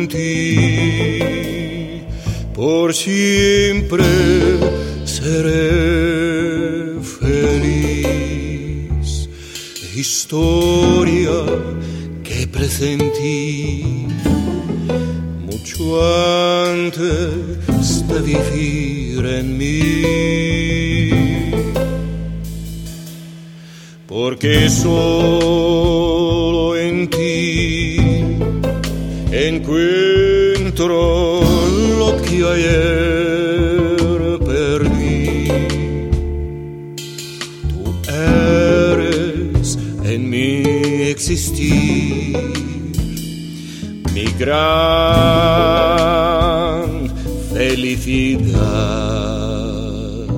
en ti, por siempre seré feliz. Historia que presentí mucho antes de vivir en mí, porque solo en ti encuentro lo que ayer perdí. Tú eres en mi existir mi gran felicidad.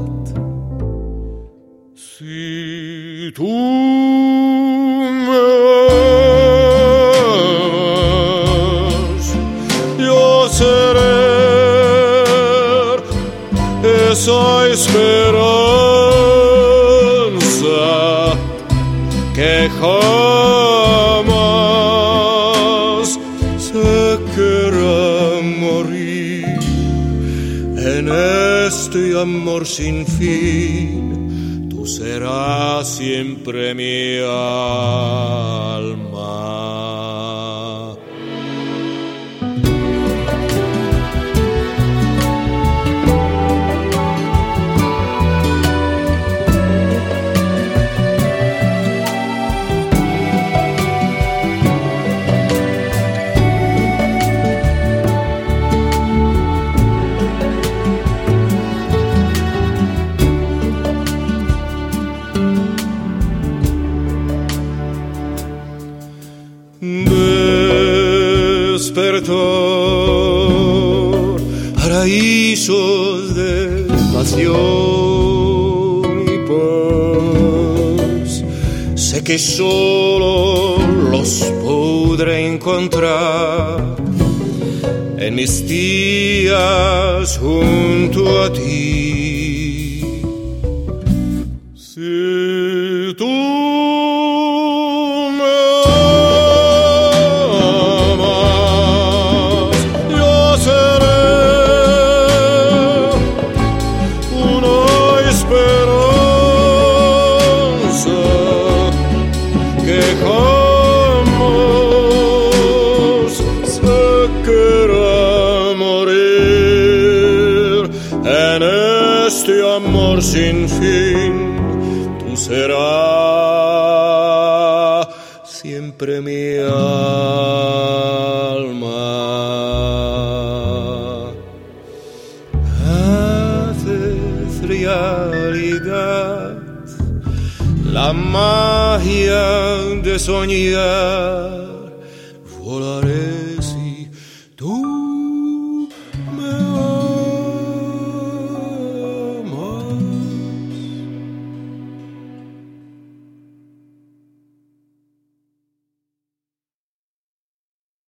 Si tú me amas, yo seré esa esperanza que jamás se querrá morir. En este amor sin fin, tú serás siempre mi alma. Despertar, paraísos de pasión y paz, sé que solo los podré encontrar en mis días junto a ti. Si tú amor sin fin, tú serás siempre mi alma. Haces realidad la magia de soñar